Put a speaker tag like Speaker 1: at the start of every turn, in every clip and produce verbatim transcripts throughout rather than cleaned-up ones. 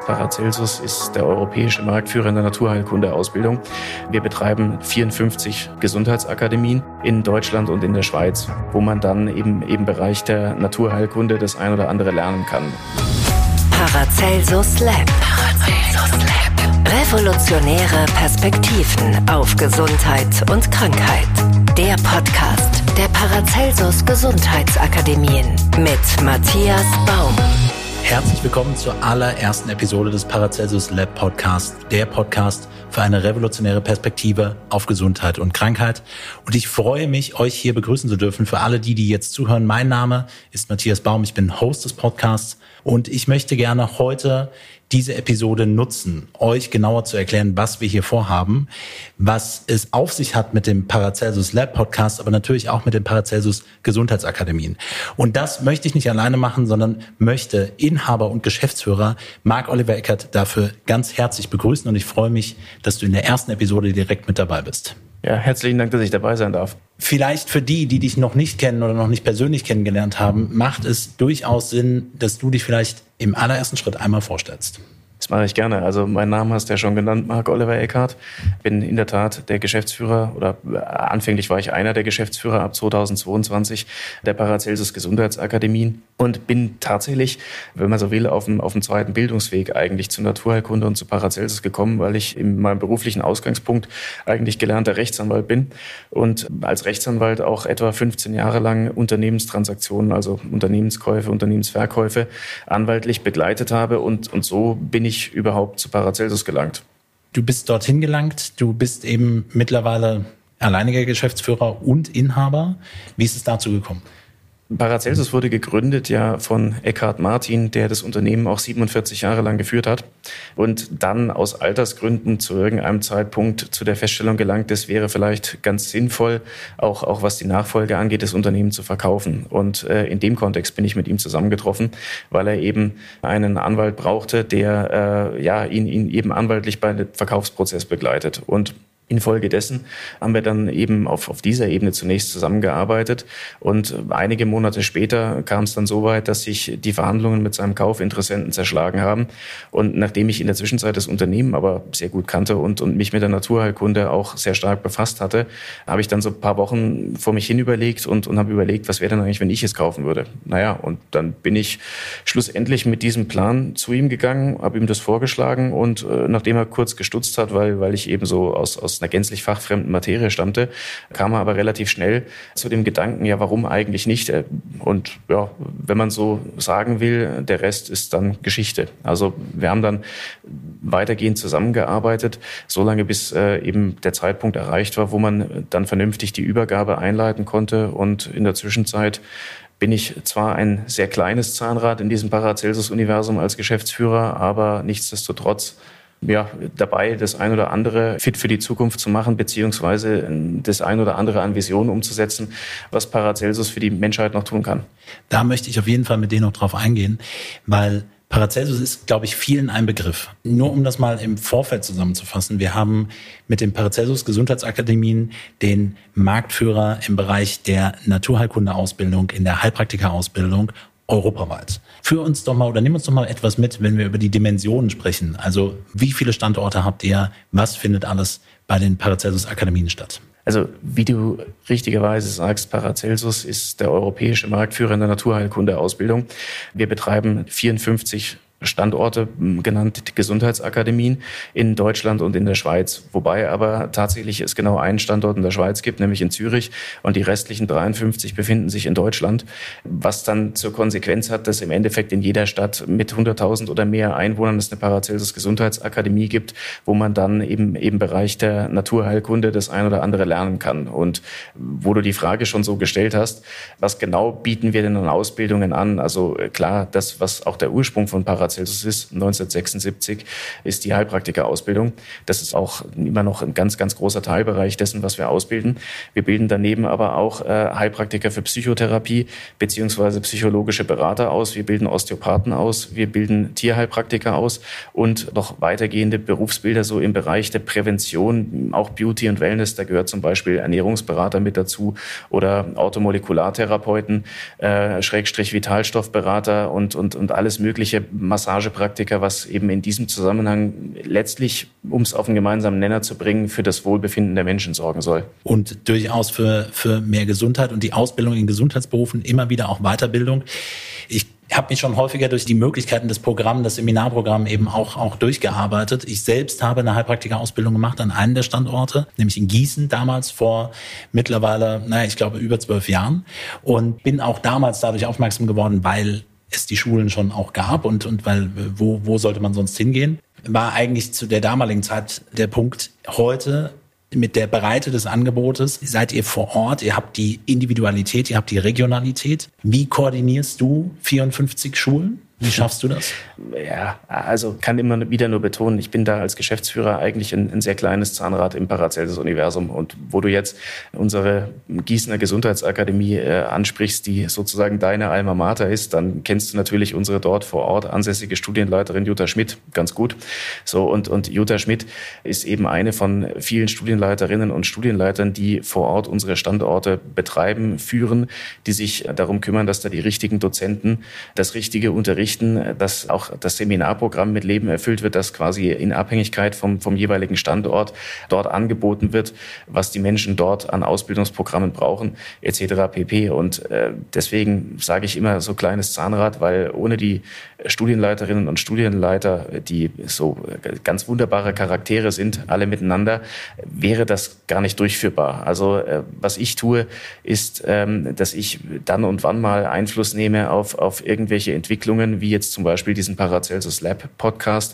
Speaker 1: Paracelsus ist der europäische Marktführer in der Naturheilkunde-Ausbildung. Wir betreiben vierundfünfzig Gesundheitsakademien in Deutschland und in der Schweiz, wo man dann eben im Bereich der Naturheilkunde das ein oder andere lernen kann.
Speaker 2: Paracelsus Lab. Paracelsus Lab. Revolutionäre Perspektiven auf Gesundheit und Krankheit. Der Podcast der Paracelsus Gesundheitsakademien mit Matthias Baum.
Speaker 3: Herzlich willkommen zur allerersten Episode des Paracelsus Lab Podcast, der Podcast für eine revolutionäre Perspektive auf Gesundheit und Krankheit. Und ich freue mich, euch hier begrüßen zu dürfen. Für alle die, die jetzt zuhören, mein Name ist Matthias Baum, ich bin Host des Podcasts und ich möchte gerne heute diese Episode nutzen, euch genauer zu erklären, was wir hier vorhaben, was es auf sich hat mit dem Paracelsus Lab Podcast, aber natürlich auch mit den Paracelsus Gesundheitsakademien. Und das möchte ich nicht alleine machen, sondern möchte Inhaber und Geschäftsführer Marc-Oliver Eckert dafür ganz herzlich begrüßen. Und ich freue mich, dass du in der ersten Episode direkt mit dabei bist.
Speaker 1: Ja, herzlichen Dank, dass ich dabei sein darf.
Speaker 3: Vielleicht für die, die dich noch nicht kennen oder noch nicht persönlich kennengelernt haben, macht es durchaus Sinn, dass du dich vielleicht im allerersten Schritt einmal vorstellst.
Speaker 1: Das mache ich gerne. Also mein Name hast du ja schon genannt, Marc-Oliver Eckert. Bin in der Tat der Geschäftsführer oder anfänglich war ich einer der Geschäftsführer ab zweitausendzweiundzwanzig der Paracelsus Gesundheitsakademien und bin tatsächlich, wenn man so will, auf dem, auf dem zweiten Bildungsweg eigentlich zur Naturheilkunde und zu Paracelsus gekommen, weil ich in meinem beruflichen Ausgangspunkt eigentlich gelernter Rechtsanwalt bin und als Rechtsanwalt auch etwa fünfzehn Jahre lang Unternehmenstransaktionen, also Unternehmenskäufe, Unternehmensverkäufe anwaltlich begleitet habe und, und so bin ich ich überhaupt zu Paracelsus gelangt.
Speaker 3: Du bist dorthin gelangt, du bist eben mittlerweile alleiniger Geschäftsführer und Inhaber. Wie ist es dazu gekommen?
Speaker 1: Paracelsus wurde gegründet ja von Eckhard Martin, der das Unternehmen auch siebenundvierzig Jahre lang geführt hat und dann aus Altersgründen zu irgendeinem Zeitpunkt zu der Feststellung gelangt, es wäre vielleicht ganz sinnvoll, auch, auch was die Nachfolge angeht, das Unternehmen zu verkaufen. Und äh, in dem Kontext bin ich mit ihm zusammengetroffen, weil er eben einen Anwalt brauchte, der äh, ja ihn, ihn eben anwaltlich bei dem Verkaufsprozess begleitet. Und infolgedessen haben wir dann eben auf, auf dieser Ebene zunächst zusammengearbeitet und einige Monate später kam es dann so weit, dass sich die Verhandlungen mit seinem Kaufinteressenten zerschlagen haben. Und nachdem ich in der Zwischenzeit das Unternehmen aber sehr gut kannte und, und mich mit der Naturheilkunde auch sehr stark befasst hatte, habe ich dann so ein paar Wochen vor mich hin überlegt und, und habe überlegt, was wäre denn eigentlich, wenn ich es kaufen würde? Naja, und dann bin ich schlussendlich mit diesem Plan zu ihm gegangen, habe ihm das vorgeschlagen und äh, nachdem er kurz gestutzt hat, weil, weil ich eben so aus, aus einer gänzlich fachfremden Materie stammte, kam er aber relativ schnell zu dem Gedanken, ja, warum eigentlich nicht? Und ja, wenn man so sagen will, der Rest ist dann Geschichte. Also wir haben dann weitergehend zusammengearbeitet, solange bis äh, eben der Zeitpunkt erreicht war, wo man dann vernünftig die Übergabe einleiten konnte. Und in der Zwischenzeit bin ich zwar ein sehr kleines Zahnrad in diesem Paracelsus-Universum als Geschäftsführer, aber nichtsdestotrotz ja, dabei, das ein oder andere fit für die Zukunft zu machen, beziehungsweise das ein oder andere an Visionen umzusetzen, was Paracelsus für die Menschheit noch tun kann.
Speaker 3: Da möchte ich auf jeden Fall mit denen noch drauf eingehen, weil Paracelsus ist, glaube ich, vielen ein Begriff. Nur um das mal im Vorfeld zusammenzufassen. Wir haben mit den Paracelsus Gesundheitsakademien den Marktführer im Bereich der Naturheilkunde-Ausbildung, in der Heilpraktiker-Ausbildung europaweit. Führ uns doch mal oder nimm uns doch mal etwas mit, wenn wir über die Dimensionen sprechen. Also wie viele Standorte habt ihr? Was findet alles bei den Paracelsus-Akademien statt?
Speaker 1: Also wie du richtigerweise sagst, Paracelsus ist der europäische Marktführer in der Naturheilkunde-Ausbildung. Wir betreiben vierundfünfzig Standorte, genannt Gesundheitsakademien, in Deutschland und in der Schweiz. Wobei aber tatsächlich es genau einen Standort in der Schweiz gibt, nämlich in Zürich. Und die restlichen dreiundfünfzig befinden sich in Deutschland. Was dann zur Konsequenz hat, dass im Endeffekt in jeder Stadt mit hunderttausend oder mehr Einwohnern es eine Paracelsus Gesundheitsakademie gibt, wo man dann eben im Bereich der Naturheilkunde das ein oder andere lernen kann. Und wo du die Frage schon so gestellt hast, was genau bieten wir denn an Ausbildungen an? Also klar, das, was auch der Ursprung von Paracelsus ist, neunzehnhundertsechsundsiebzig, ist die Heilpraktiker-Ausbildung. Das ist auch immer noch ein ganz, ganz großer Teilbereich dessen, was wir ausbilden. Wir bilden daneben aber auch äh, Heilpraktiker für Psychotherapie beziehungsweise psychologische Berater aus. Wir bilden Osteopathen aus, wir bilden Tierheilpraktiker aus und noch weitergehende Berufsbilder so im Bereich der Prävention, auch Beauty und Wellness. Da gehört zum Beispiel Ernährungsberater mit dazu oder Automolekulartherapeuten, äh, Schrägstrich Vitalstoffberater und, und, und alles mögliche Massagepraktiker, was eben in diesem Zusammenhang letztlich, um es auf einen gemeinsamen Nenner zu bringen, für das Wohlbefinden der Menschen sorgen soll.
Speaker 3: Und durchaus für, für mehr Gesundheit und die Ausbildung in Gesundheitsberufen, immer wieder auch Weiterbildung. Ich habe mich schon häufiger durch die Möglichkeiten des Programms, das Seminarprogramm eben auch, auch durchgearbeitet. Ich selbst habe eine Heilpraktika-Ausbildung gemacht an einem der Standorte, nämlich in Gießen damals vor mittlerweile, naja, ich glaube über zwölf Jahren, und bin auch damals dadurch aufmerksam geworden, weil es die Schulen schon auch gab und, und weil, wo, wo sollte man sonst hingehen? War eigentlich zu der damaligen Zeit der Punkt. Heute mit der Breite des Angebotes seid ihr vor Ort, ihr habt die Individualität, ihr habt die Regionalität. Wie koordinierst du vierundfünfzig Schulen? Wie schaffst du das?
Speaker 1: Ja, also kann immer wieder nur betonen, ich bin da als Geschäftsführer eigentlich ein, ein sehr kleines Zahnrad im Paracelsus-Universum. Und wo du jetzt unsere Gießener Gesundheitsakademie äh, ansprichst, die sozusagen deine Alma Mater ist, dann kennst du natürlich unsere dort vor Ort ansässige Studienleiterin Jutta Schmidt ganz gut. So, und, und Jutta Schmidt ist eben eine von vielen Studienleiterinnen und Studienleitern, die vor Ort unsere Standorte betreiben, führen, die sich darum kümmern, dass da die richtigen Dozenten das richtige Unterrichten, dass auch das Seminarprogramm mit Leben erfüllt wird, das quasi in Abhängigkeit vom, vom jeweiligen Standort dort angeboten wird, was die Menschen dort an Ausbildungsprogrammen brauchen, et cetera pp. Und äh, deswegen sage ich immer so kleines Zahnrad, weil ohne die Studienleiterinnen und Studienleiter, die so ganz wunderbare Charaktere sind, alle miteinander, wäre das gar nicht durchführbar. Also äh, was ich tue, ist, ähm, dass ich dann und wann mal Einfluss nehme auf, auf irgendwelche Entwicklungen, wie jetzt zum Beispiel diesen Paracelsus Lab Podcast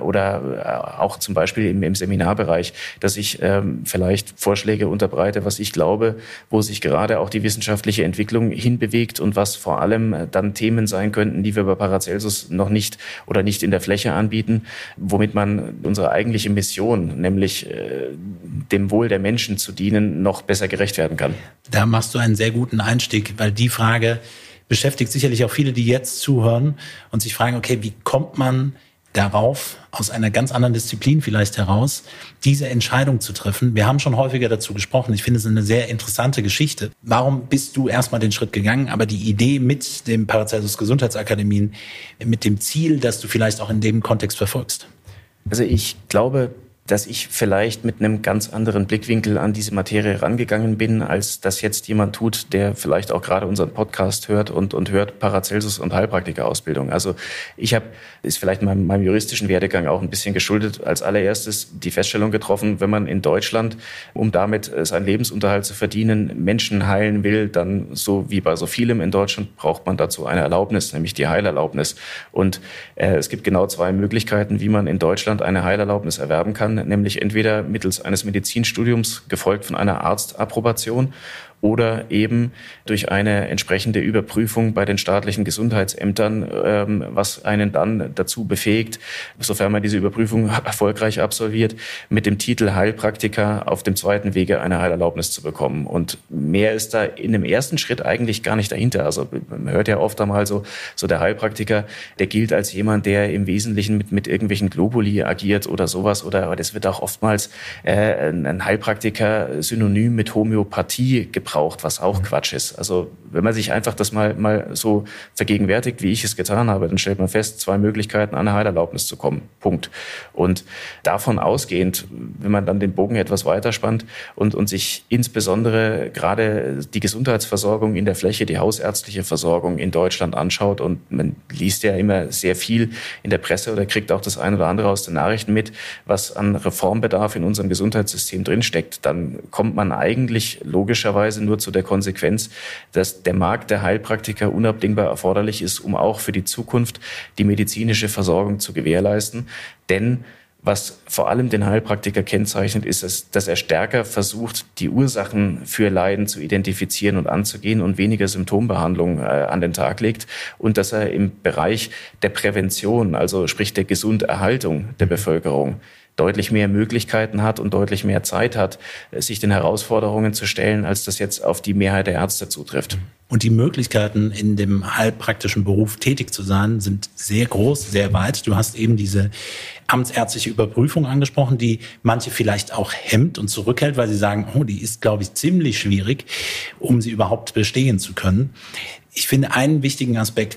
Speaker 1: oder auch zum Beispiel im, im Seminarbereich, dass ich ähm, vielleicht Vorschläge unterbreite, was ich glaube, wo sich gerade auch die wissenschaftliche Entwicklung hinbewegt und was vor allem dann Themen sein könnten, die wir bei Paracelsus noch nicht oder nicht in der Fläche anbieten, womit man unsere eigentliche Mission, nämlich äh, dem Wohl der Menschen zu dienen, noch besser gerecht werden kann.
Speaker 3: Da machst du einen sehr guten Einstieg, weil die Frage beschäftigt sicherlich auch viele, die jetzt zuhören und sich fragen, okay, wie kommt man darauf, aus einer ganz anderen Disziplin vielleicht heraus, diese Entscheidung zu treffen? Wir haben schon häufiger dazu gesprochen. Ich finde es eine sehr interessante Geschichte. Warum bist du erstmal den Schritt gegangen? Aber die Idee mit dem Paracelsus Gesundheitsakademien, mit dem Ziel, das du vielleicht auch in dem Kontext verfolgst?
Speaker 1: Also ich glaube, dass ich vielleicht mit einem ganz anderen Blickwinkel an diese Materie rangegangen bin, als das jetzt jemand tut, der vielleicht auch gerade unseren Podcast hört und, und hört Paracelsus und Heilpraktika-Ausbildung. Also ich habe, ist vielleicht meinem, meinem juristischen Werdegang auch ein bisschen geschuldet, als allererstes die Feststellung getroffen, wenn man in Deutschland, um damit seinen Lebensunterhalt zu verdienen, Menschen heilen will, dann so wie bei so vielem in Deutschland braucht man dazu eine Erlaubnis, nämlich die Heilerlaubnis. Und äh, es gibt genau zwei Möglichkeiten, wie man in Deutschland eine Heilerlaubnis erwerben kann, nämlich entweder mittels eines Medizinstudiums, gefolgt von einer Arztapprobation, oder eben durch eine entsprechende Überprüfung bei den staatlichen Gesundheitsämtern, ähm, was einen dann dazu befähigt, sofern man diese Überprüfung erfolgreich absolviert, mit dem Titel Heilpraktiker auf dem zweiten Wege eine Heilerlaubnis zu bekommen. Und mehr ist da in dem ersten Schritt eigentlich gar nicht dahinter. Also man hört ja oft einmal so, so der Heilpraktiker, der gilt als jemand, der im Wesentlichen mit, mit irgendwelchen Globuli agiert oder sowas. Oder aber das wird auch oftmals äh, ein Heilpraktiker synonym mit Homöopathie gebraucht, was auch Quatsch ist. Also wenn man sich einfach das mal, mal so vergegenwärtigt, wie ich es getan habe, dann stellt man fest, zwei Möglichkeiten, an eine Heilerlaubnis zu kommen. Punkt. Und davon ausgehend, wenn man dann den Bogen etwas weiterspannt und, und sich insbesondere gerade die Gesundheitsversorgung in der Fläche, die hausärztliche Versorgung in Deutschland anschaut, und man liest ja immer sehr viel in der Presse oder kriegt auch das eine oder andere aus den Nachrichten mit, was an Reformbedarf in unserem Gesundheitssystem drinsteckt, dann kommt man eigentlich logischerweise nur zu der Konsequenz, dass der Markt der Heilpraktiker unabdingbar erforderlich ist, um auch für die Zukunft die medizinische Versorgung zu gewährleisten. Denn was vor allem den Heilpraktiker kennzeichnet, ist, es, dass er stärker versucht, die Ursachen für Leiden zu identifizieren und anzugehen und weniger Symptombehandlung äh, an den Tag legt, und dass er im Bereich der Prävention, also sprich der Gesunderhaltung der Bevölkerung, deutlich mehr Möglichkeiten hat und deutlich mehr Zeit hat, sich den Herausforderungen zu stellen, als das jetzt auf die Mehrheit der Ärzte zutrifft.
Speaker 3: Und die Möglichkeiten, in dem heilpraktischen Beruf tätig zu sein, sind sehr groß, sehr weit. Du hast eben diese amtsärztliche Überprüfung angesprochen, die manche vielleicht auch hemmt und zurückhält, weil sie sagen, oh, die ist, glaube ich, ziemlich schwierig, um sie überhaupt bestehen zu können. Ich finde einen wichtigen Aspekt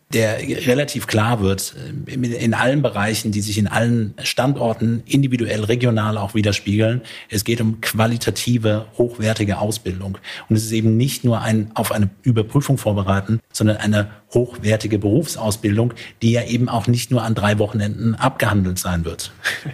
Speaker 3: der relativ klar wird in allen Bereichen, die sich in allen Standorten individuell, regional auch widerspiegeln. Es geht um qualitative, hochwertige Ausbildung. Und es ist eben nicht nur ein auf eine Überprüfung vorbereiten, sondern eine hochwertige Berufsausbildung, die ja eben auch nicht nur an drei Wochenenden abgehandelt sein wird.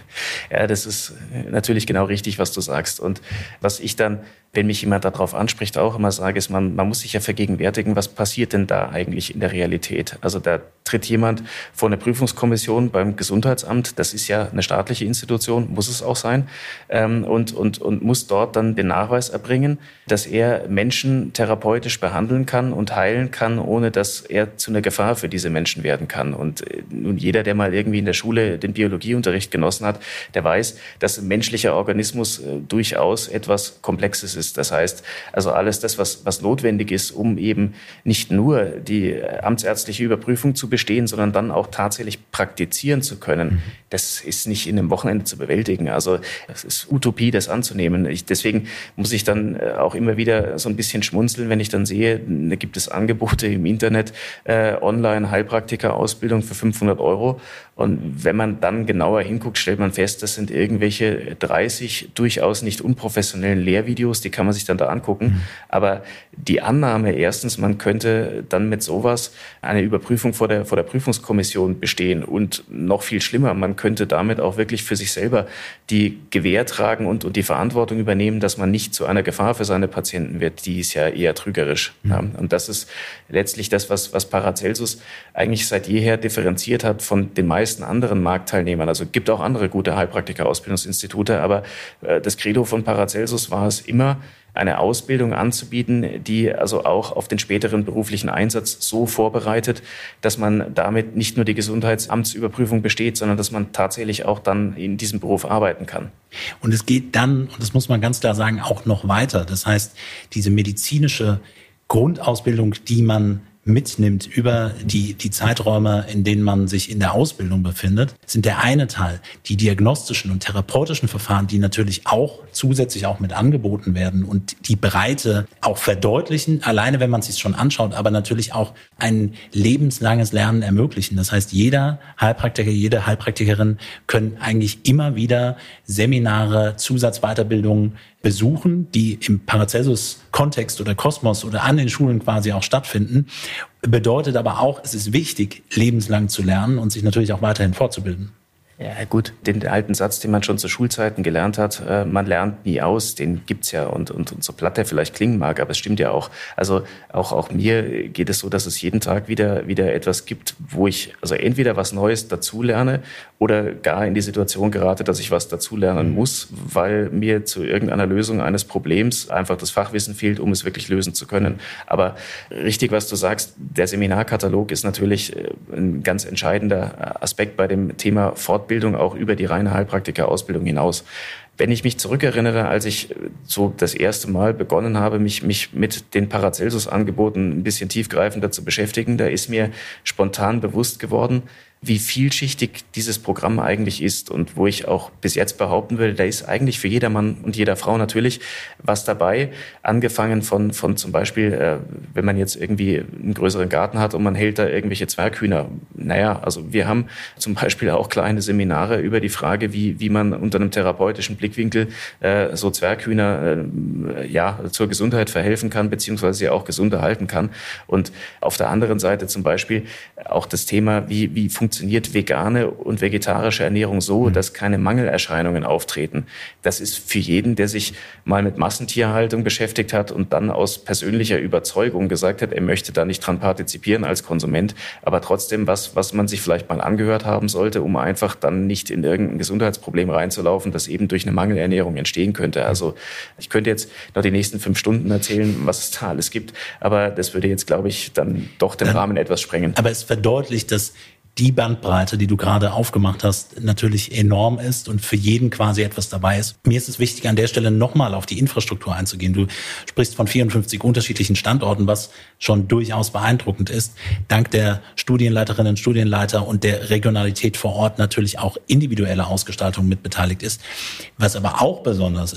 Speaker 1: Ja, das ist natürlich genau richtig, was du sagst. Und was ich dann, wenn mich jemand darauf anspricht, auch immer sage, ist, man, man muss sich ja vergegenwärtigen, was passiert denn da eigentlich in der Realität? Also da tritt jemand vor eine Prüfungskommission beim Gesundheitsamt, das ist ja eine staatliche Institution, muss es auch sein, ähm, und, und, und muss dort dann den Nachweis erbringen, dass er Menschen therapeutisch behandeln kann und heilen kann, ohne dass er zu einer Gefahr für diese Menschen werden kann. Und äh, nun jeder, der mal irgendwie in der Schule den Biologieunterricht genossen hat, der weiß, dass ein menschlicher Organismus äh, durchaus etwas Komplexes ist. Das heißt, also alles das, was, was notwendig ist, um eben nicht nur die amtsärztliche Überprüfung zu bestehen, sondern dann auch tatsächlich praktizieren zu können, mhm. das ist nicht in einem Wochenende zu bewältigen. Also es ist Utopie, das anzunehmen. Ich, deswegen muss ich dann auch immer wieder so ein bisschen schmunzeln, wenn ich dann sehe, da gibt es Angebote im Internet, äh, Online-Heilpraktiker-Ausbildung für fünfhundert Euro. Und wenn man dann genauer hinguckt, stellt man fest, das sind irgendwelche dreißig durchaus nicht unprofessionellen Lehrvideos, die kann man sich dann da angucken. Mhm. Aber die Annahme, erstens, man könnte dann mit sowas eine Überprüfung vor der, vor der Prüfungskommission bestehen und noch viel schlimmer, man könnte damit auch wirklich für sich selber die Gewähr tragen und, und die Verantwortung übernehmen, dass man nicht zu einer Gefahr für seine Patienten wird, die ist ja eher trügerisch. Mhm. Ja. Und das ist letztlich das, was, was Paracelsus eigentlich seit jeher differenziert hat von den meisten anderen Marktteilnehmern. Also es gibt auch andere gute Heilpraktiker-Ausbildungsinstitute, aber äh, das Credo von Paracelsus war es immer, eine Ausbildung anzubieten, die also auch auf den späteren beruflichen Einsatz so vorbereitet, dass man damit nicht nur die Gesundheitsamtsüberprüfung besteht, sondern dass man tatsächlich auch dann in diesem Beruf arbeiten kann.
Speaker 3: Und es geht dann, und das muss man ganz klar sagen, auch noch weiter. Das heißt, diese medizinische Grundausbildung, die man mitnimmt über die, die Zeiträume, in denen man sich in der Ausbildung befindet, sind der eine Teil. Die diagnostischen und therapeutischen Verfahren, die natürlich auch zusätzlich auch mit angeboten werden und die Breite auch verdeutlichen, alleine wenn man es sich schon anschaut, aber natürlich auch ein lebenslanges Lernen ermöglichen. Das heißt, jeder Heilpraktiker, jede Heilpraktikerin können eigentlich immer wieder Seminare, Zusatzweiterbildungen besuchen, die im Paracelsus-Kontext oder Kosmos oder an den Schulen quasi auch stattfinden. Bedeutet aber auch, es ist wichtig, lebenslang zu lernen und sich natürlich auch weiterhin fortzubilden.
Speaker 1: Ja gut, den alten Satz, den man schon zu Schulzeiten gelernt hat, äh, man lernt nie aus, den gibt's ja und, und, und so platt der vielleicht klingen mag, aber es stimmt ja auch. Also auch, auch mir geht es so, dass es jeden Tag wieder, wieder etwas gibt, wo ich also entweder was Neues dazulerne oder gar in die Situation gerate, dass ich was dazulernen muss, weil mir zu irgendeiner Lösung eines Problems einfach das Fachwissen fehlt, um es wirklich lösen zu können. Aber richtig, was du sagst, der Seminarkatalog ist natürlich ein ganz entscheidender Aspekt bei dem Thema Fortbildung. Bildung auch über die reine Heilpraktiker-Ausbildung hinaus. Wenn ich mich zurückerinnere, als ich so das erste Mal begonnen habe, mich, mich mit den Paracelsus-Angeboten ein bisschen tiefgreifender zu beschäftigen, da ist mir spontan bewusst geworden, wie vielschichtig dieses Programm eigentlich ist und wo ich auch bis jetzt behaupten würde, da ist eigentlich für jeder Mann und jeder Frau natürlich was dabei, angefangen von, von zum Beispiel, äh, wenn man jetzt irgendwie einen größeren Garten hat und man hält da irgendwelche Zwerghühner. Naja, also wir haben zum Beispiel auch kleine Seminare über die Frage, wie, wie man unter einem therapeutischen Blickwinkel äh, so Zwerghühner äh, ja, zur Gesundheit verhelfen kann, beziehungsweise sie auch gesund erhalten kann. Und auf der anderen Seite zum Beispiel auch das Thema, wie, wie funktioniert funktioniert vegane und vegetarische Ernährung so, dass keine Mangelerscheinungen auftreten. Das ist für jeden, der sich mal mit Massentierhaltung beschäftigt hat und dann aus persönlicher Überzeugung gesagt hat, er möchte da nicht dran partizipieren als Konsument, aber trotzdem was, was man sich vielleicht mal angehört haben sollte, um einfach dann nicht in irgendein Gesundheitsproblem reinzulaufen, das eben durch eine Mangelernährung entstehen könnte. Also ich könnte jetzt noch die nächsten fünf Stunden erzählen, was es da alles gibt, aber das würde jetzt, glaube ich, dann doch den Rahmen etwas sprengen.
Speaker 3: Aber es verdeutlicht, dass die Bandbreite, die du gerade aufgemacht hast, natürlich enorm ist und für jeden quasi etwas dabei ist. Mir ist es wichtig, an der Stelle nochmal auf die Infrastruktur einzugehen. Du sprichst von vierundfünfzig unterschiedlichen Standorten, was schon durchaus beeindruckend ist. Dank der Studienleiterinnen, Studienleiter und der Regionalität vor Ort natürlich auch individuelle Ausgestaltung mit beteiligt ist. Was aber auch besonders ist,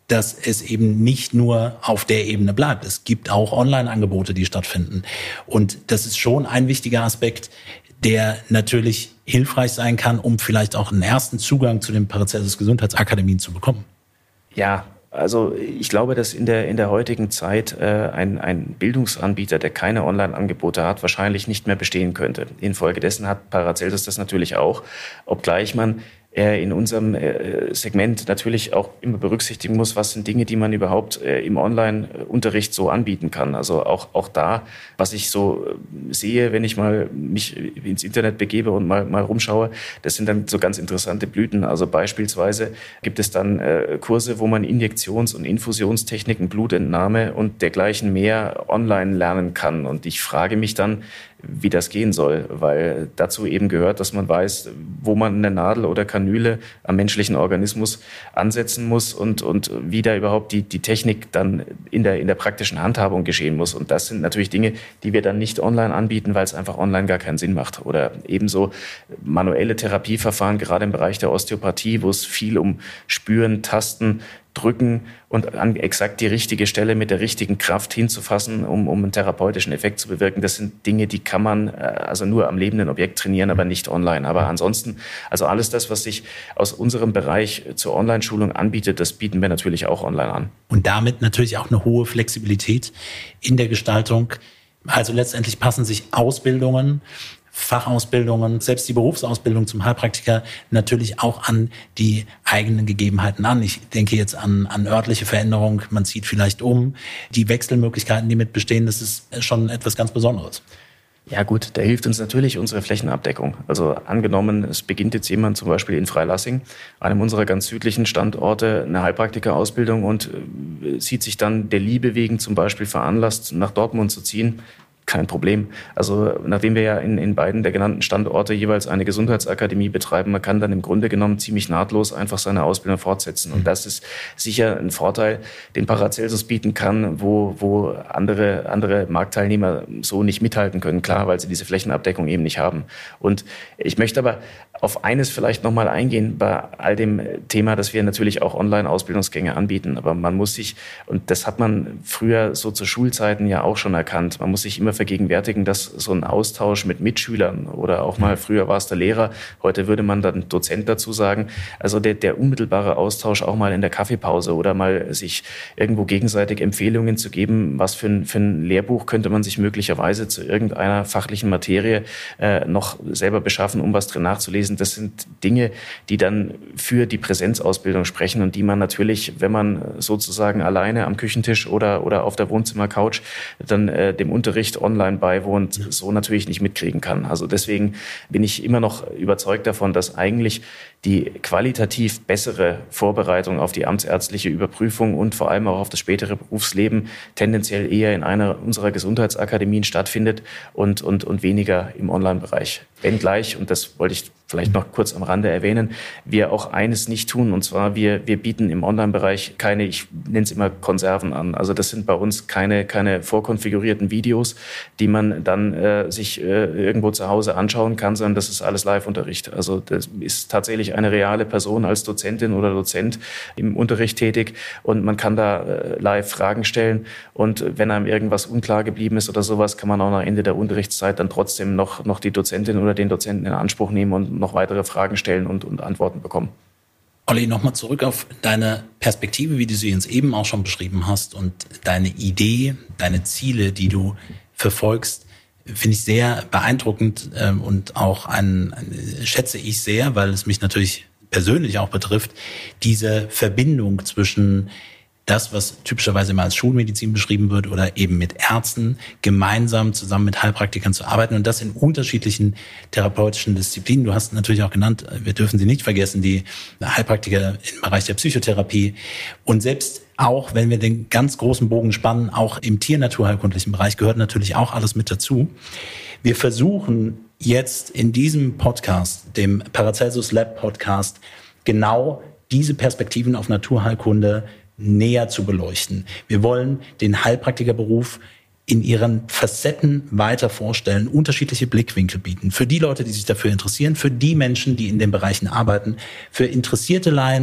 Speaker 3: dass es eben nicht nur auf der Ebene bleibt. Es gibt auch Online-Angebote, die stattfinden. Und das ist schon ein wichtiger Aspekt, der natürlich hilfreich sein kann, um vielleicht auch einen ersten Zugang zu den Paracelsus Gesundheitsakademien zu bekommen.
Speaker 1: Ja, also ich glaube, dass in der in der heutigen Zeit äh, ein, ein Bildungsanbieter, der keine Online-Angebote hat, wahrscheinlich nicht mehr bestehen könnte. Infolgedessen hat Paracelsus das natürlich auch, obgleich man in unserem Segment natürlich auch immer berücksichtigen muss, was sind Dinge, die man überhaupt im Online-Unterricht so anbieten kann. Also auch, auch da, was ich so sehe, wenn ich mal mich ins Internet begebe und mal, mal rumschaue, das sind dann so ganz interessante Blüten. Also beispielsweise gibt es dann Kurse, wo man Injektions- und Infusionstechniken, Blutentnahme und dergleichen mehr online lernen kann. Und ich frage mich dann, wie das gehen soll, weil dazu eben gehört, dass man weiß, wo man eine Nadel oder Kanüle am menschlichen Organismus ansetzen muss und, und wie da überhaupt die, die Technik dann in der, in der praktischen Handhabung geschehen muss. Und das sind natürlich Dinge, die wir dann nicht online anbieten, weil es einfach online gar keinen Sinn macht. Oder ebenso manuelle Therapieverfahren, gerade im Bereich der Osteopathie, wo es viel um Spüren, Tasten, Drücken und an exakt die richtige Stelle mit der richtigen Kraft hinzufassen, um, um einen therapeutischen Effekt zu bewirken. Das sind Dinge, die kann man also nur am lebenden Objekt trainieren, aber nicht online. Aber ansonsten, also alles das, was sich aus unserem Bereich zur Online-Schulung anbietet, das bieten wir natürlich auch online an.
Speaker 3: Und damit natürlich auch eine hohe Flexibilität in der Gestaltung. Also letztendlich passen sich Ausbildungen, Fachausbildungen, selbst die Berufsausbildung zum Heilpraktiker natürlich auch an die eigenen Gegebenheiten an. Ich denke jetzt an, an örtliche Veränderung, man zieht vielleicht um. Die Wechselmöglichkeiten, die mit bestehen, das ist schon etwas ganz Besonderes.
Speaker 1: Ja gut, da hilft uns natürlich unsere Flächenabdeckung. Also angenommen, es beginnt jetzt jemand zum Beispiel in Freilassing, einem unserer ganz südlichen Standorte, eine Heilpraktikerausbildung und sieht sich dann der Liebe wegen zum Beispiel veranlasst, nach Dortmund zu ziehen. Kein Problem. Also nachdem wir ja in, in beiden der genannten Standorte jeweils eine Gesundheitsakademie betreiben, man kann dann im Grunde genommen ziemlich nahtlos einfach seine Ausbildung fortsetzen. Und das ist sicher ein Vorteil, den Paracelsus bieten kann, wo, wo andere, andere Marktteilnehmer so nicht mithalten können. Klar, weil sie diese Flächenabdeckung eben nicht haben. Und ich möchte aber auf eines vielleicht nochmal eingehen bei all dem Thema, dass wir natürlich auch Online-Ausbildungsgänge anbieten. Aber man muss sich, und das hat man früher so zu Schulzeiten ja auch schon erkannt, man muss sich immer vergegenwärtigen, dass so ein Austausch mit Mitschülern oder auch mal früher war es der Lehrer, heute würde man dann Dozent dazu sagen, also der, der unmittelbare Austausch auch mal in der Kaffeepause oder mal sich irgendwo gegenseitig Empfehlungen zu geben, was für ein, für ein Lehrbuch könnte man sich möglicherweise zu irgendeiner fachlichen Materie äh, noch selber beschaffen, um was drin nachzulesen. Das sind Dinge, die dann für die Präsenzausbildung sprechen und die man natürlich, wenn man sozusagen alleine am Küchentisch oder, oder auf der Wohnzimmercouch dann äh, dem Unterricht online beiwohnt, so natürlich nicht mitkriegen kann. Also deswegen bin ich immer noch überzeugt davon, dass eigentlich die qualitativ bessere Vorbereitung auf die amtsärztliche Überprüfung und vor allem auch auf das spätere Berufsleben tendenziell eher in einer unserer Gesundheitsakademien stattfindet und, und, und weniger im Online-Bereich. Wenngleich, und das wollte ich vielleicht noch kurz am Rande erwähnen, wir auch eines nicht tun, und zwar wir, wir bieten im Online-Bereich keine, ich nenne es immer Konserven an. Also das sind bei uns keine, keine vorkonfigurierten Videos, die man dann äh, sich äh, irgendwo zu Hause anschauen kann, sondern das ist alles Live-Unterricht. Also das ist tatsächlich eine reale Person als Dozentin oder Dozent im Unterricht tätig und man kann da äh, live Fragen stellen und wenn einem irgendwas unklar geblieben ist oder sowas, kann man auch nach Ende der Unterrichtszeit dann trotzdem noch, noch die Dozentin oder den Dozenten in Anspruch nehmen und noch weitere Fragen stellen und, und Antworten bekommen.
Speaker 3: Olli, nochmal zurück auf deine Perspektive, wie du sie uns eben auch schon beschrieben hast und deine Idee, deine Ziele, die du verfolgst, finde ich sehr beeindruckend ähm, und auch ein, ein, schätze ich sehr, weil es mich natürlich persönlich auch betrifft, diese Verbindung zwischen das, was typischerweise immer als Schulmedizin beschrieben wird oder eben mit Ärzten gemeinsam zusammen mit Heilpraktikern zu arbeiten und das in unterschiedlichen therapeutischen Disziplinen. Du hast natürlich auch genannt, wir dürfen sie nicht vergessen, die Heilpraktiker im Bereich der Psychotherapie und selbst auch, wenn wir den ganz großen Bogen spannen, auch im tier-naturheilkundlichen Bereich gehört natürlich auch alles mit dazu. Wir versuchen jetzt in diesem Podcast, dem Paracelsus Lab Podcast, genau diese Perspektiven auf Naturheilkunde näher zu beleuchten. Wir wollen den Heilpraktikerberuf in ihren Facetten weiter vorstellen, unterschiedliche Blickwinkel bieten. Für die Leute, die sich dafür interessieren, für die Menschen, die in den Bereichen arbeiten, für interessierte Laien,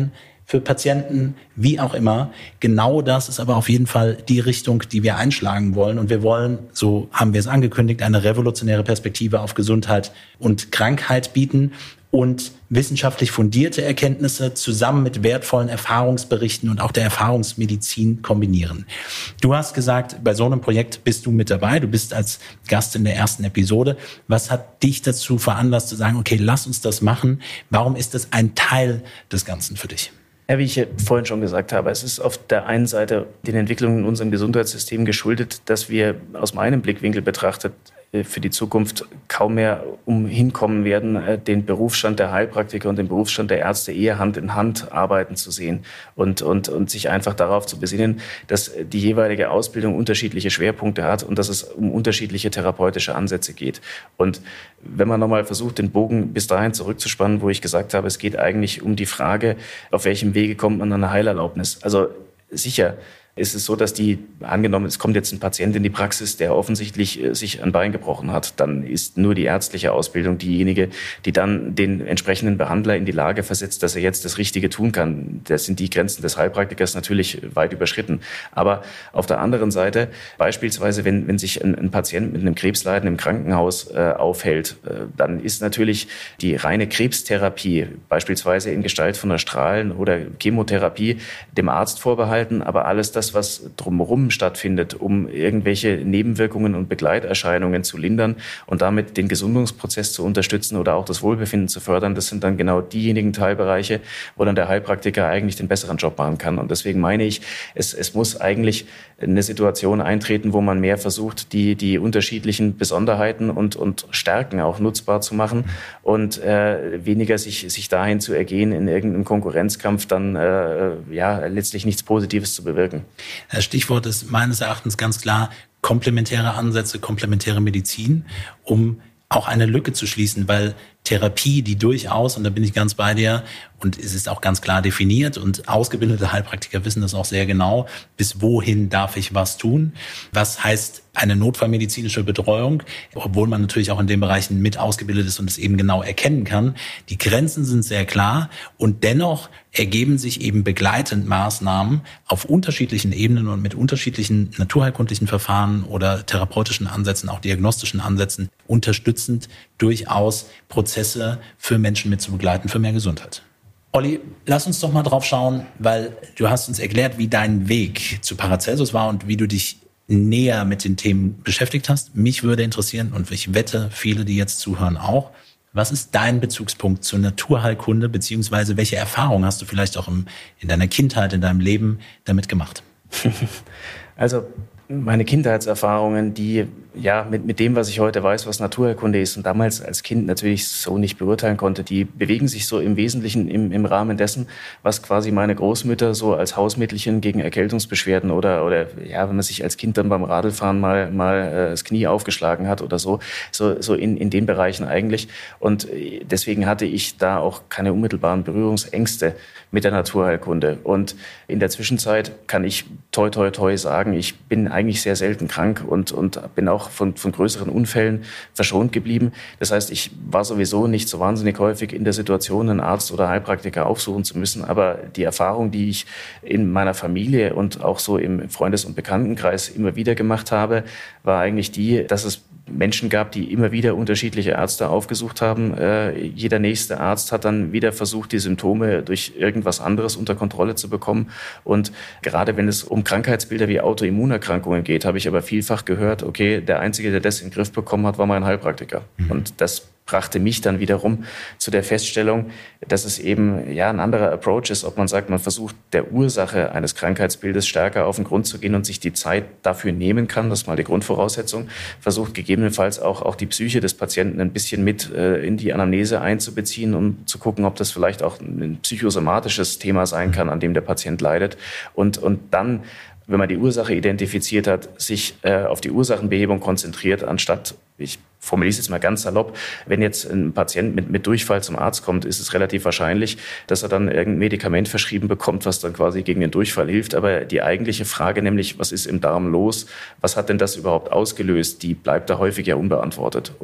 Speaker 3: für Patienten, wie auch immer. Genau das ist aber auf jeden Fall die Richtung, die wir einschlagen wollen. Und wir wollen, so haben wir es angekündigt, eine revolutionäre Perspektive auf Gesundheit und Krankheit bieten und wissenschaftlich fundierte Erkenntnisse zusammen mit wertvollen Erfahrungsberichten und auch der Erfahrungsmedizin kombinieren. Du hast gesagt, bei so einem Projekt bist du mit dabei. Du bist als Gast in der ersten Episode. Was hat dich dazu veranlasst zu sagen, okay, lass uns das machen? Warum ist das ein Teil des Ganzen für dich?
Speaker 1: Ja, wie ich vorhin schon gesagt habe, es ist auf der einen Seite den Entwicklungen in unserem Gesundheitssystem geschuldet, dass wir aus meinem Blickwinkel betrachtet für die Zukunft kaum mehr umhin kommen werden, den Berufsstand der Heilpraktiker und den Berufsstand der Ärzte eher Hand in Hand arbeiten zu sehen und, und, und sich einfach darauf zu besinnen, dass die jeweilige Ausbildung unterschiedliche Schwerpunkte hat und dass es um unterschiedliche therapeutische Ansätze geht. Und wenn man nochmal versucht, den Bogen bis dahin zurückzuspannen, wo ich gesagt habe, es geht eigentlich um die Frage, auf welchem Wege kommt man an eine Heilerlaubnis. Also sicher, ist es so, dass die, angenommen, es kommt jetzt ein Patient in die Praxis, der offensichtlich äh, sich ein Bein gebrochen hat, dann ist nur die ärztliche Ausbildung diejenige, die dann den entsprechenden Behandler in die Lage versetzt, dass er jetzt das Richtige tun kann. Das sind die Grenzen des Heilpraktikers natürlich weit überschritten. Aber auf der anderen Seite, beispielsweise, wenn, wenn sich ein, ein Patient mit einem Krebsleiden im Krankenhaus äh, aufhält, äh, dann ist natürlich die reine Krebstherapie, beispielsweise in Gestalt von einer Strahlen- oder Chemotherapie, dem Arzt vorbehalten, aber alles das, was drumherum stattfindet, um irgendwelche Nebenwirkungen und Begleiterscheinungen zu lindern und damit den Gesundungsprozess zu unterstützen oder auch das Wohlbefinden zu fördern, das sind dann genau diejenigen Teilbereiche, wo dann der Heilpraktiker eigentlich den besseren Job machen kann. Und deswegen meine ich, es, es muss eigentlich eine Situation eintreten, wo man mehr versucht, die, die unterschiedlichen Besonderheiten und, und Stärken auch nutzbar zu machen und äh, weniger sich, sich dahin zu ergehen, in irgendeinem Konkurrenzkampf dann äh, ja letztlich nichts Positives zu bewirken.
Speaker 3: Das Stichwort ist meines Erachtens ganz klar komplementäre Ansätze, komplementäre Medizin, um auch eine Lücke zu schließen, weil Therapie, die durchaus, und da bin ich ganz bei dir, und es ist auch ganz klar definiert und ausgebildete Heilpraktiker wissen das auch sehr genau, bis wohin darf ich was tun, was heißt eine notfallmedizinische Betreuung, obwohl man natürlich auch in den Bereichen mit ausgebildet ist und es eben genau erkennen kann. Die Grenzen sind sehr klar und dennoch ergeben sich eben begleitend Maßnahmen auf unterschiedlichen Ebenen und mit unterschiedlichen naturheilkundlichen Verfahren oder therapeutischen Ansätzen, auch diagnostischen Ansätzen, unterstützend durchaus Prozesse für Menschen mit zu begleiten, für mehr Gesundheit. Olli, lass uns doch mal drauf schauen, weil du hast uns erklärt, wie dein Weg zu Paracelsus war und wie du dich näher mit den Themen beschäftigt hast. Mich würde interessieren, und ich wette, viele, die jetzt zuhören, auch, was ist dein Bezugspunkt zur Naturheilkunde, beziehungsweise welche Erfahrungen hast du vielleicht auch im, in deiner Kindheit, in deinem Leben damit gemacht?
Speaker 1: Also meine Kindheitserfahrungen, die ja mit, mit dem, was ich heute weiß, was Naturheilkunde ist und damals als Kind natürlich so nicht beurteilen konnte, die bewegen sich so im Wesentlichen im, im Rahmen dessen, was quasi meine Großmütter so als Hausmittelchen gegen Erkältungsbeschwerden oder, oder ja, wenn man sich als Kind dann beim Radlfahren mal, mal äh, das Knie aufgeschlagen hat oder so, so, so in, in den Bereichen eigentlich. Und deswegen hatte ich da auch keine unmittelbaren Berührungsängste mit der Naturheilkunde. Und in der Zwischenzeit kann ich toi, toi, toi sagen, ich bin eigentlich sehr selten krank und, und bin auch von, von größeren Unfällen verschont geblieben. Das heißt, ich war sowieso nicht so wahnsinnig häufig in der Situation, einen Arzt oder Heilpraktiker aufsuchen zu müssen. Aber die Erfahrung, die ich in meiner Familie und auch so im Freundes- und Bekanntenkreis immer wieder gemacht habe, war eigentlich die, dass es Menschen gab, die immer wieder unterschiedliche Ärzte aufgesucht haben. Äh, jeder nächste Arzt hat dann wieder versucht, die Symptome durch irgendwas anderes unter Kontrolle zu bekommen. Und gerade wenn es um Krankheitsbilder wie Autoimmunerkrankungen geht, habe ich aber vielfach gehört, okay, der Einzige, der das in den Griff bekommen hat, war mein Heilpraktiker. Mhm. Und das brachte mich dann wiederum zu der Feststellung, dass es eben ja ein anderer Approach ist, ob man sagt, man versucht der Ursache eines Krankheitsbildes stärker auf den Grund zu gehen und sich die Zeit dafür nehmen kann, das ist mal die Grundvoraussetzung, versucht gegebenenfalls auch, auch die Psyche des Patienten ein bisschen mit äh, in die Anamnese einzubeziehen, um zu gucken, ob das vielleicht auch ein psychosomatisches Thema sein kann, an dem der Patient leidet und, und dann, wenn man die Ursache identifiziert hat, sich äh, auf die Ursachenbehebung konzentriert, anstatt, ich formuliere es jetzt mal ganz salopp, wenn jetzt ein Patient mit, mit Durchfall zum Arzt kommt, ist es relativ wahrscheinlich, dass er dann irgendein Medikament verschrieben bekommt, was dann quasi gegen den Durchfall hilft. Aber die eigentliche Frage, nämlich, was ist im Darm los, was hat denn das überhaupt ausgelöst, die bleibt da häufig ja unbeantwortet. Und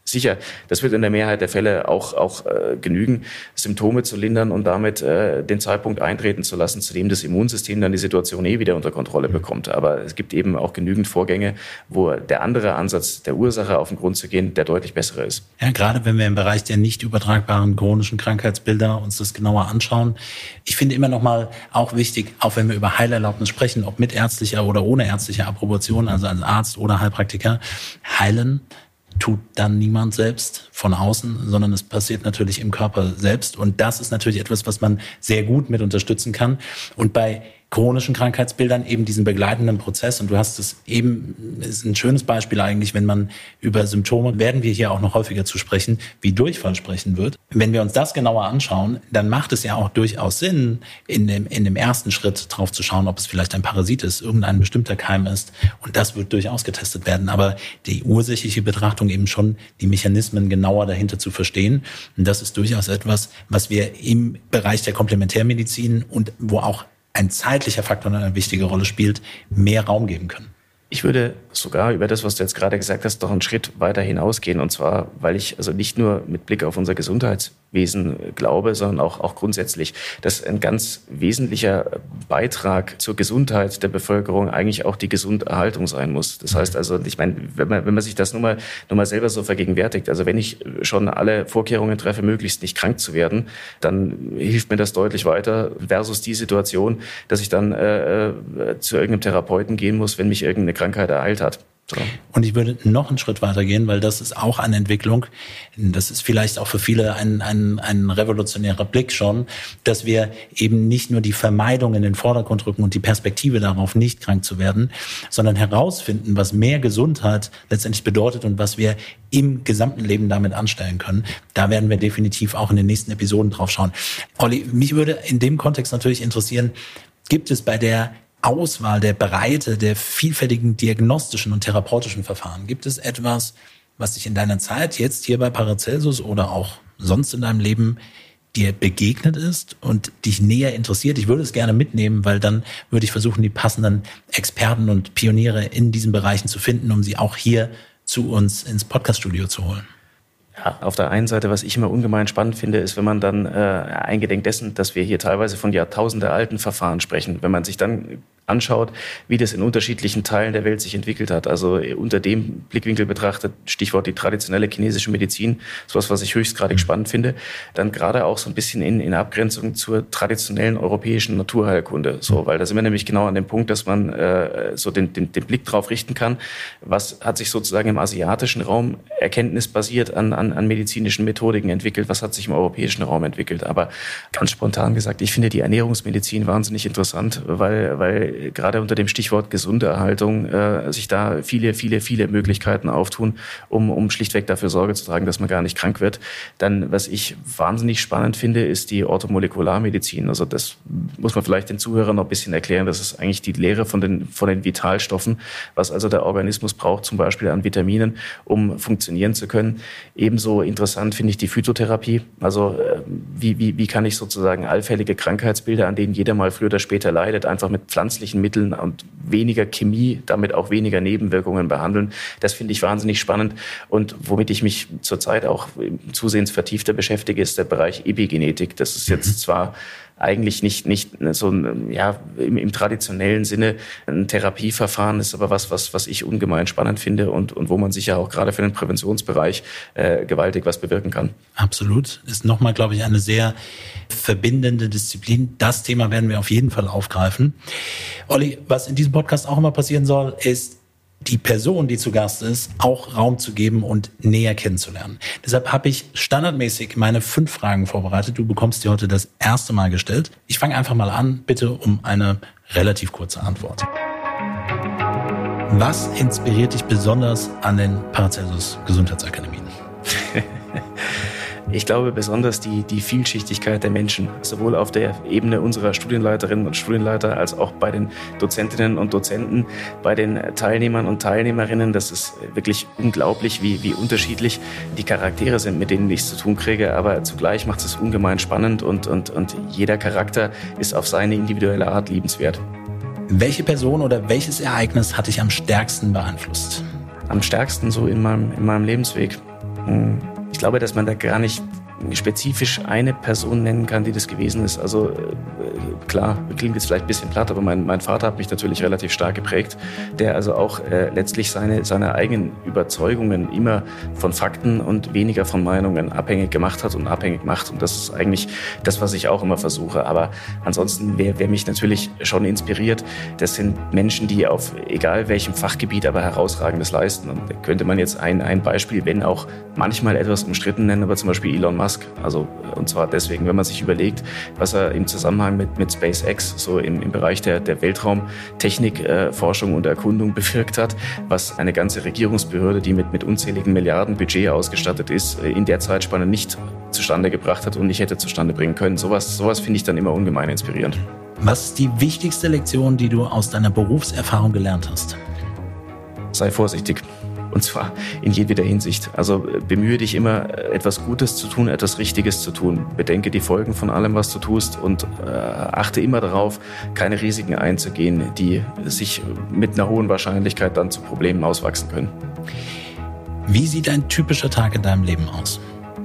Speaker 1: Sicher, das wird in der Mehrheit der Fälle auch, auch äh, genügen, Symptome zu lindern und damit äh, den Zeitpunkt eintreten zu lassen, zu dem das Immunsystem dann die Situation eh wieder unter Kontrolle bekommt. Aber es gibt eben auch genügend Vorgänge, wo der andere Ansatz, der Ursache auf den Grund zu gehen, der deutlich bessere ist.
Speaker 3: Ja, gerade wenn wir im Bereich der nicht übertragbaren chronischen Krankheitsbilder uns das genauer anschauen. Ich finde immer noch mal auch wichtig, auch wenn wir über Heilerlaubnis sprechen, ob mit ärztlicher oder ohne ärztliche Approbation, also als Arzt oder Heilpraktiker, heilen tut dann niemand selbst von außen, sondern es passiert natürlich im Körper selbst. Und das ist natürlich etwas, was man sehr gut mit unterstützen kann. Und bei chronischen Krankheitsbildern eben diesen begleitenden Prozess. Und du hast es eben, ist ein schönes Beispiel eigentlich, wenn man über Symptome, werden wir hier auch noch häufiger zu sprechen, wie Durchfall sprechen wird. Wenn wir uns das genauer anschauen, dann macht es ja auch durchaus Sinn, in dem, in dem ersten Schritt drauf zu schauen, ob es vielleicht ein Parasit ist, irgendein bestimmter Keim ist. Und das wird durchaus getestet werden. Aber die ursächliche Betrachtung eben schon, die Mechanismen genauer dahinter zu verstehen. Und das ist durchaus etwas, was wir im Bereich der Komplementärmedizin und wo auch ein zeitlicher Faktor eine wichtige Rolle spielt, mehr Raum geben können.
Speaker 1: Ich würde sogar über das, was du jetzt gerade gesagt hast, doch einen Schritt weiter hinausgehen. Und zwar, weil ich also nicht nur mit Blick auf unser Gesundheitswesen glaube, sondern auch, auch grundsätzlich, dass ein ganz wesentlicher Beitrag zur Gesundheit der Bevölkerung eigentlich auch die Gesunderhaltung sein muss. Das heißt also, ich meine, wenn man, wenn man sich das nur mal, nur mal selber so vergegenwärtigt, also wenn ich schon alle Vorkehrungen treffe, möglichst nicht krank zu werden, dann hilft mir das deutlich weiter versus die Situation, dass ich dann äh, zu irgendeinem Therapeuten gehen muss, wenn mich irgendeine Krankheit ereilt hat. So.
Speaker 3: Und ich würde noch einen Schritt weiter gehen, weil das ist auch eine Entwicklung. Das ist vielleicht auch für viele ein, ein, ein revolutionärer Blick schon, dass wir eben nicht nur die Vermeidung in den Vordergrund rücken und die Perspektive darauf, nicht krank zu werden, sondern herausfinden, was mehr Gesundheit letztendlich bedeutet und was wir im gesamten Leben damit anstellen können. Da werden wir definitiv auch in den nächsten Episoden drauf schauen. Olli, mich würde in dem Kontext natürlich interessieren, gibt es bei der Auswahl, der Breite, der vielfältigen diagnostischen und therapeutischen Verfahren, gibt es etwas, was dich in deiner Zeit jetzt hier bei Paracelsus oder auch sonst in deinem Leben dir begegnet ist und dich näher interessiert? Ich würde es gerne mitnehmen, weil dann würde ich versuchen, die passenden Experten und Pioniere in diesen Bereichen zu finden, um sie auch hier zu uns ins Podcaststudio zu holen.
Speaker 1: Ja, auf der einen Seite, was ich immer ungemein spannend finde, ist, wenn man dann äh, eingedenk dessen, dass wir hier teilweise von Jahrtausende alten Verfahren sprechen, wenn man sich dann anschaut, wie das in unterschiedlichen Teilen der Welt sich entwickelt hat. Also unter dem Blickwinkel betrachtet, Stichwort die traditionelle chinesische Medizin, sowas, was ich höchstgradig spannend finde, dann gerade auch so ein bisschen in, in Abgrenzung zur traditionellen europäischen Naturheilkunde. So, weil da sind wir nämlich genau an dem Punkt, dass man äh, so den, den, den Blick drauf richten kann, was hat sich sozusagen im asiatischen Raum erkenntnisbasiert an, an, an medizinischen Methodiken entwickelt, was hat sich im europäischen Raum entwickelt. Aber ganz spontan gesagt, ich finde die Ernährungsmedizin wahnsinnig interessant, weil, weil gerade unter dem Stichwort gesunde Erhaltung äh, sich da viele, viele, viele Möglichkeiten auftun, um, um schlichtweg dafür Sorge zu tragen, dass man gar nicht krank wird. Dann, was ich wahnsinnig spannend finde, ist die Orthomolekularmedizin. Also das muss man vielleicht den Zuhörern noch ein bisschen erklären. Das ist eigentlich die Lehre von den, von den Vitalstoffen, was also der Organismus braucht, zum Beispiel an Vitaminen, um funktionieren zu können. Ebenso interessant finde ich die Phytotherapie. Also äh, wie, wie, wie kann ich sozusagen allfällige Krankheitsbilder, an denen jeder mal früher oder später leidet, einfach mit pflanzlichen Mitteln und weniger Chemie, damit auch weniger Nebenwirkungen behandeln. Das finde ich wahnsinnig spannend. Und womit ich mich zurzeit auch zusehends vertiefter beschäftige, ist der Bereich Epigenetik. Das ist jetzt zwar eigentlich nicht, nicht so ein, ja, im, im traditionellen Sinne ein Therapieverfahren, ist aber was, was, was ich ungemein spannend finde und, und wo man sicher auch gerade für den Präventionsbereich äh, gewaltig was bewirken kann.
Speaker 3: Absolut. Ist nochmal, glaube ich, eine sehr verbindende Disziplin. Das Thema werden wir auf jeden Fall aufgreifen. Olli, was in diesem Podcast auch immer passieren soll, ist, die Person, die zu Gast ist, auch Raum zu geben und näher kennenzulernen. Deshalb habe ich standardmäßig meine fünf Fragen vorbereitet. Du bekommst die heute das erste Mal gestellt. Ich fange einfach mal an, bitte um eine relativ kurze Antwort. Was inspiriert dich besonders an den Paracelsus Gesundheitsakademien?
Speaker 1: Ich glaube besonders die, die Vielschichtigkeit der Menschen, sowohl auf der Ebene unserer Studienleiterinnen und Studienleiter als auch bei den Dozentinnen und Dozenten, bei den Teilnehmern und Teilnehmerinnen. Das ist wirklich unglaublich, wie, wie unterschiedlich die Charaktere sind, mit denen ich es zu tun kriege. Aber zugleich macht es ungemein spannend und, und, und jeder Charakter ist auf seine individuelle Art liebenswert.
Speaker 3: Welche Person oder welches Ereignis hat dich am stärksten beeinflusst?
Speaker 1: Am stärksten so in meinem, in meinem Lebensweg. Ich glaube, dass man da gar nicht spezifisch eine Person nennen kann, die das gewesen ist. Also äh, klar, klingt jetzt vielleicht ein bisschen platt, aber mein, mein Vater hat mich natürlich relativ stark geprägt, der also auch äh, letztlich seine, seine eigenen Überzeugungen immer von Fakten und weniger von Meinungen abhängig gemacht hat und abhängig macht. Und das ist eigentlich das, was ich auch immer versuche. Aber ansonsten, wer, wer mich natürlich schon inspiriert, das sind Menschen, die auf egal welchem Fachgebiet aber Herausragendes leisten. Und da könnte man jetzt ein, ein Beispiel, wenn auch manchmal etwas umstritten nennen, aber zum Beispiel Elon Musk. Also, und zwar deswegen, wenn man sich überlegt, was er im Zusammenhang mit, mit SpaceX, so im, im Bereich der, der Weltraumtechnik, äh, Forschung und Erkundung bewirkt hat, was eine ganze Regierungsbehörde, die mit, mit unzähligen Milliarden Budget ausgestattet ist, in der Zeitspanne nicht zustande gebracht hat und nicht hätte zustande bringen können. Sowas, sowas finde ich dann immer ungemein inspirierend.
Speaker 3: Was ist die wichtigste Lektion, die du aus deiner Berufserfahrung gelernt hast?
Speaker 1: Sei vorsichtig. Und zwar in jeder Hinsicht. Also bemühe dich immer, etwas Gutes zu tun, etwas Richtiges zu tun. Bedenke die Folgen von allem, was du tust und äh, achte immer darauf, keine Risiken einzugehen, die sich mit einer hohen Wahrscheinlichkeit dann zu Problemen auswachsen können.
Speaker 3: Wie sieht ein typischer Tag in deinem Leben aus?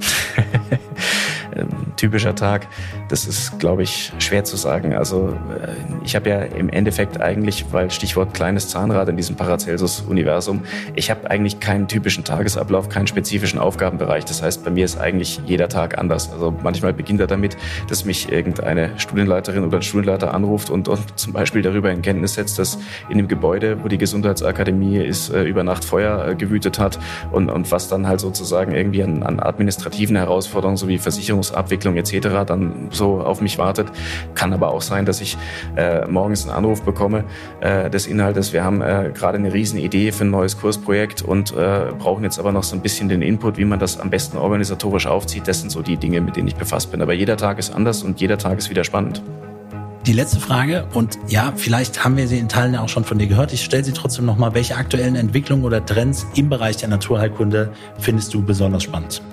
Speaker 1: Typischer Tag, das ist, glaube ich, schwer zu sagen. Also ich habe ja im Endeffekt eigentlich, weil Stichwort kleines Zahnrad in diesem Paracelsus-Universum, ich habe eigentlich keinen typischen Tagesablauf, keinen spezifischen Aufgabenbereich. Das heißt, bei mir ist eigentlich jeder Tag anders. Also manchmal beginnt er damit, dass mich irgendeine Studienleiterin oder ein Studienleiter anruft und, und zum Beispiel darüber in Kenntnis setzt, dass in dem Gebäude, wo die Gesundheitsakademie ist, über Nacht Feuer gewütet hat und, und was dann halt sozusagen irgendwie an, an administrativen Herausforderungen sowie Versicherungsabwicklung et cetera dann so auf mich wartet. Kann aber auch sein, dass ich äh, morgens einen Anruf bekomme äh, des Inhaltes. Wir haben äh, gerade eine riesen Idee für ein neues Kursprojekt und äh, brauchen jetzt aber noch so ein bisschen den Input, wie man das am besten organisatorisch aufzieht. Das sind so die Dinge, mit denen ich befasst bin. Aber jeder Tag ist anders und jeder Tag ist wieder spannend.
Speaker 3: Die letzte Frage, und ja, vielleicht haben wir sie in Teilen ja auch schon von dir gehört. Ich stelle sie trotzdem nochmal. Welche aktuellen Entwicklungen oder Trends im Bereich der Naturheilkunde findest du besonders spannend?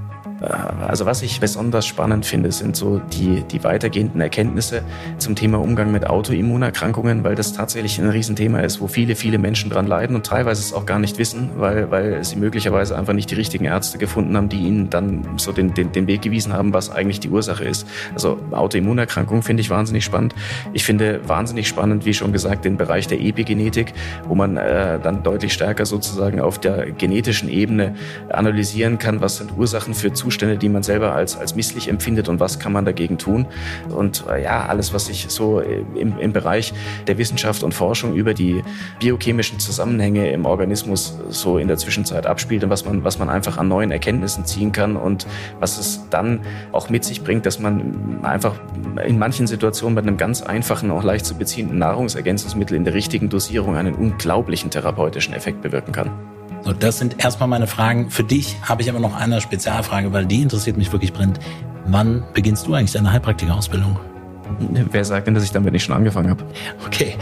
Speaker 1: Also was ich besonders spannend finde, sind so die, die weitergehenden Erkenntnisse zum Thema Umgang mit Autoimmunerkrankungen, weil das tatsächlich ein Riesenthema ist, wo viele, viele Menschen dran leiden und teilweise es auch gar nicht wissen, weil, weil sie möglicherweise einfach nicht die richtigen Ärzte gefunden haben, die ihnen dann so den, den, den Weg gewiesen haben, was eigentlich die Ursache ist. Also Autoimmunerkrankungen finde ich wahnsinnig spannend. Ich finde wahnsinnig spannend, wie schon gesagt, den Bereich der Epigenetik, wo man äh, dann deutlich stärker sozusagen auf der genetischen Ebene analysieren kann, was sind Ursachen für Zustände, die man selber als, als misslich empfindet und was kann man dagegen tun. Und äh, ja, alles, was sich so im, im Bereich der Wissenschaft und Forschung über die biochemischen Zusammenhänge im Organismus so in der Zwischenzeit abspielt und was man, was man einfach an neuen Erkenntnissen ziehen kann und was es dann auch mit sich bringt, dass man einfach in manchen Situationen mit einem ganz einfachen, auch leicht zu beziehenden Nahrungsergänzungsmittel in der richtigen Dosierung einen unglaublichen therapeutischen Effekt bewirken kann.
Speaker 3: So, das sind erstmal meine Fragen. Für dich habe ich aber noch eine Spezialfrage, weil die interessiert mich wirklich brennend. Wann beginnst du eigentlich deine Heilpraktiker-Ausbildung?
Speaker 1: Wer sagt denn, dass ich damit nicht schon angefangen habe?
Speaker 3: Okay.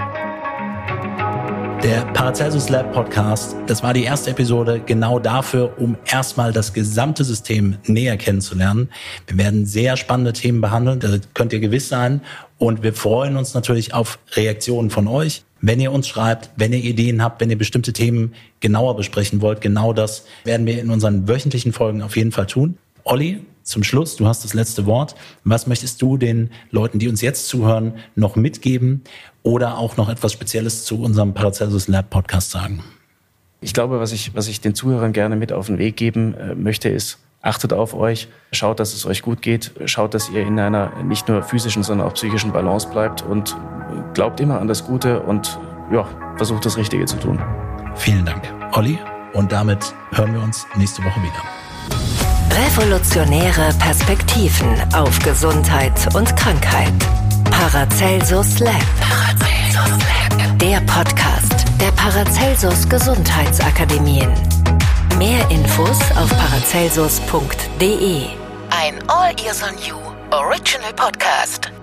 Speaker 3: Der Paracelsus Lab Podcast, das war die erste Episode genau dafür, um erstmal das gesamte System näher kennenzulernen. Wir werden sehr spannende Themen behandeln, da könnt ihr gewiss sein. Und wir freuen uns natürlich auf Reaktionen von euch. Wenn ihr uns schreibt, wenn ihr Ideen habt, wenn ihr bestimmte Themen genauer besprechen wollt, genau das werden wir in unseren wöchentlichen Folgen auf jeden Fall tun. Olli, zum Schluss, du hast das letzte Wort. Was möchtest du den Leuten, die uns jetzt zuhören, noch mitgeben oder auch noch etwas Spezielles zu unserem Paracelsus Lab Podcast sagen?
Speaker 1: Ich glaube, was ich, was ich den Zuhörern gerne mit auf den Weg geben äh, möchte, ist, achtet auf euch, schaut, dass es euch gut geht, schaut, dass ihr in einer nicht nur physischen, sondern auch psychischen Balance bleibt und glaubt immer an das Gute und ja, versucht das Richtige zu tun.
Speaker 3: Vielen Dank, Olli. Und damit hören wir uns nächste Woche wieder.
Speaker 2: Revolutionäre Perspektiven auf Gesundheit und Krankheit. Paracelsus Lab. Paracelsus Lab. Der Podcast der Paracelsus Gesundheitsakademien. Mehr Infos auf paracelsus punkt de. Ein All Ears on You Original Podcast.